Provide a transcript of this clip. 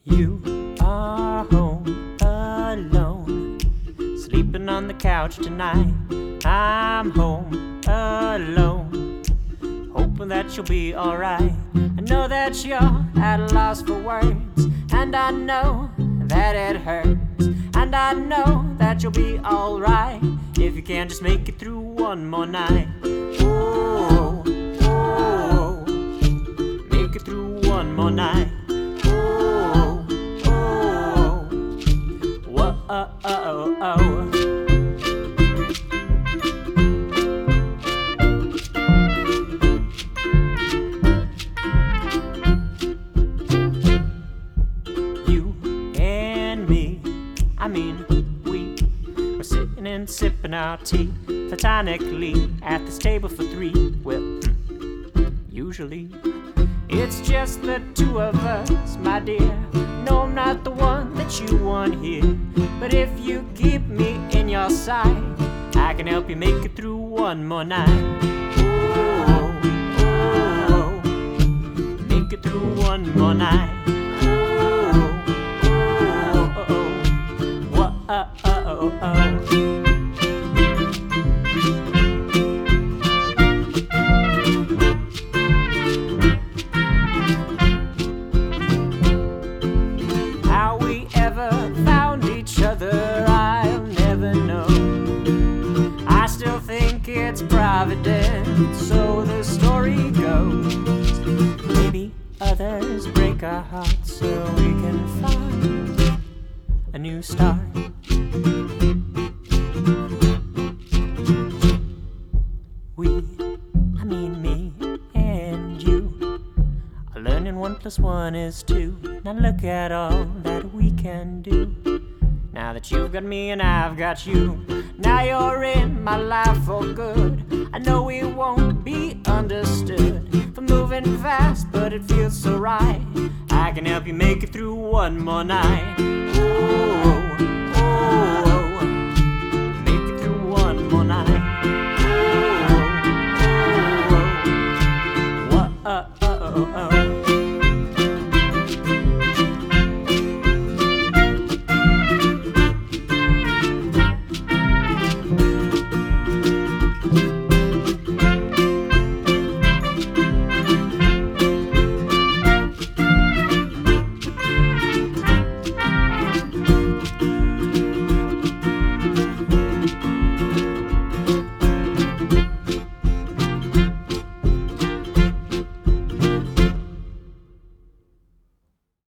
You are home alone, sleeping on the couch tonight. I'm home alone, hoping that you'll be alright. I know that you're at a loss for words, and I know that it hurts, and I know that you'll be alright if you can just make it through one more night. Oh, oh, make it through one more night. Oh, oh, whoa, oh, oh, oh. We're sitting and sipping our tea platonically at this table for three. Well, usually it's just the two of us, my dear. No, I'm not the one that you want here, but if you keep me in your sight, I can help you make it through one more night. Oh, oh, oh, make it through one more night. How we ever found each other, I'll never know. I still think it's providence, so the story goes. Maybe others break our hearts so we can find a new start. Me and you are learning 1 + 1 is 2. Now look at all that we can do. Now that you've got me and I've got you, now you're in my life for good. I know we won't be understood for moving fast, but it feels so right. I can help you make it through one more night.